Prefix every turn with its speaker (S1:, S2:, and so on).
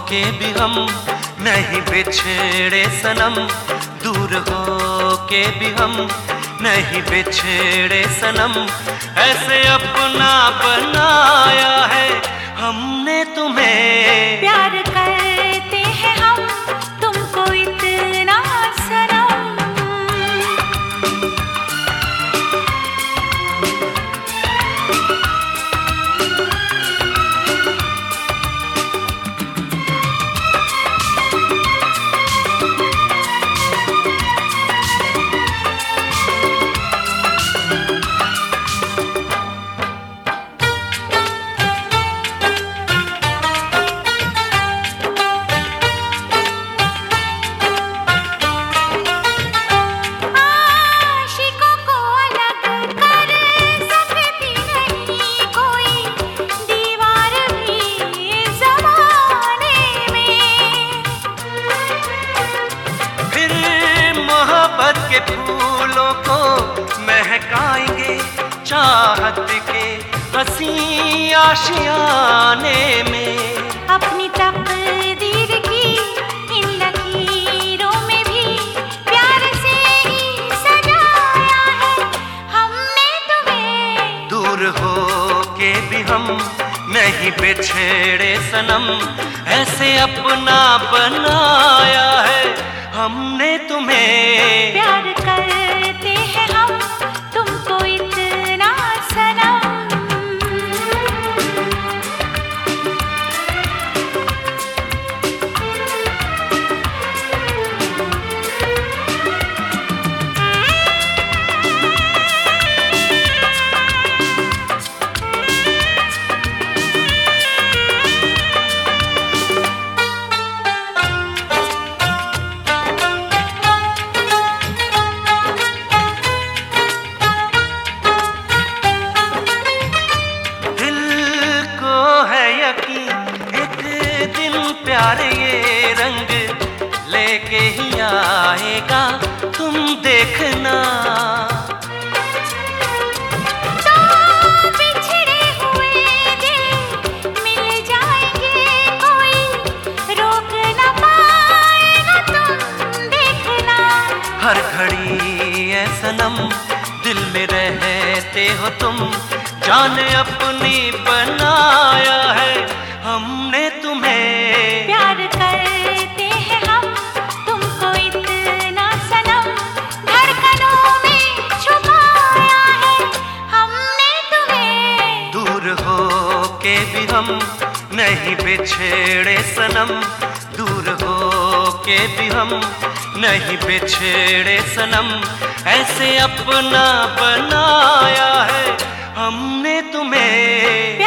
S1: के भी हम नहीं बिछड़े सनम, दूर हो के भी हम नहीं बिछड़े सनम। ऐसे अपना बनाया है हमने तुम्हें,
S2: प्यार करते हैं हम तुमको इतना सनम।
S1: के फूलों को महकाएंगे चाहत के हंसी आशियाने में।
S2: अपनी तकदीर की इन लकीरों में भी प्यार से ही सजाया है हमने तुम्हें,
S1: दूर हो के भी हम नहीं बिछड़े सनम। ऐसे अपना बनाया है हमने तुम्हें,
S2: प्यार करते हैं हम तुमको इतना सनम।
S1: एक दिन प्यार ये रंग लेके ही आएगा तुम देखना।
S2: तो बिछड़े हुए दिल मिल जाएंगे, कोई रोक न पाएगा तुम देखना।
S1: हर घड़ी ऐ सनम दिल में रहते हो तुम, जान अपनी बनाया है हमने तुम्हें,
S2: प्यार करते हैं हम तुमको इतना सनम। धड़कनों में छुपाया है हमने तुम्हें,
S1: दूर हो के भी हम नहीं बिछड़े सनम, दूर हो के भी हम नहीं बिछड़े सनम। ऐसे अपना बनाया है हमने तुम्हें।